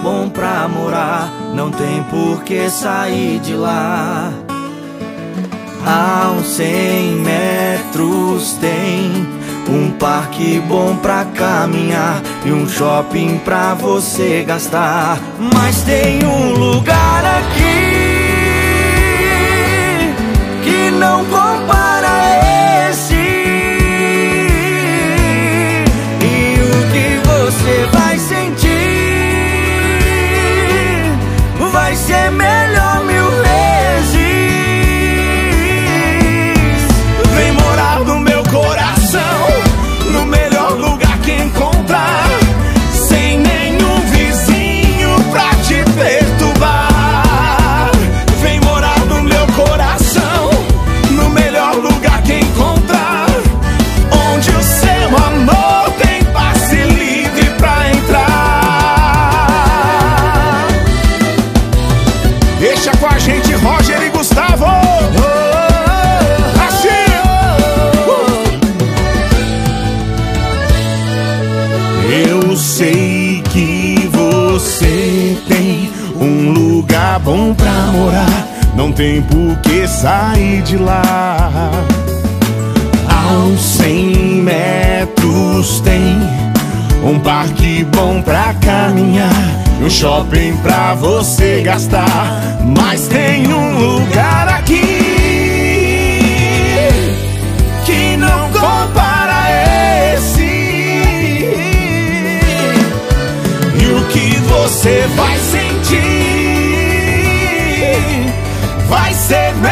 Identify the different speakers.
Speaker 1: bom pra morar, não tem por que sair de lá. A uns 100 metros tem um parque bom pra caminhar e um shopping pra você gastar. Mas tem um lugar aqui que não compara a esse. E o que você vai sentir vai ser melhor mil vezes. Vem morar no meu coração, no melhor lugar que encontrar, sem nenhum vizinho pra te perturbar. Vem morar no meu coração, no melhor lugar que encontrar, onde o seu amor tem passe livre pra entrar. Deixa com a gente Roger e Gustavo. Eu sei que você tem um lugar bom pra morar, não tem por que sair de lá. A uns 100 metros tem um parque bom pra caminhar e um shopping pra você gastar. Mas tem um lugar aqui que não compara esse. Que você vai sentir vai ser melhor.